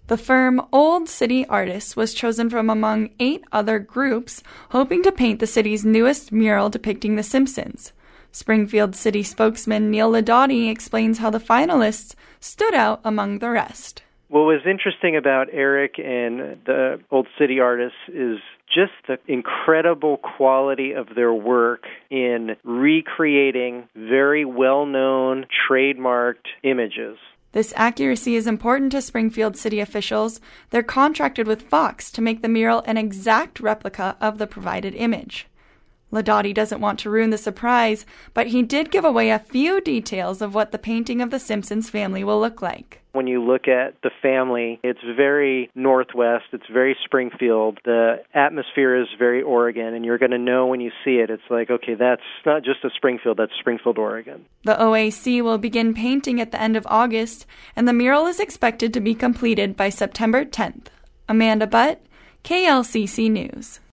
The firm Old City Artists was chosen from among 8 other groups hoping to paint the city's newest mural depicting The Simpsons. Springfield City spokesman Neil Ladati explains how the finalists stood out among the rest. What was interesting about Eric and the Old City Artists is just the incredible quality of their work in recreating very well-known, trademarked images. This accuracy is important to Springfield City officials. They're contracted with Fox to make the mural an exact replica of the provided image. Ladati doesn't want to ruin the surprise, but he did give away a few details of what the painting of the Simpsons family will look like. When you look at the family, it's very Northwest, it's very Springfield. The atmosphere is very Oregon, and you're going to know when you see it. It's like, okay, that's not just a Springfield, that's Springfield, Oregon. The OAC will begin painting at the end of August, and the mural is expected to be completed by September 10th. Amanda Butt, KLCC News.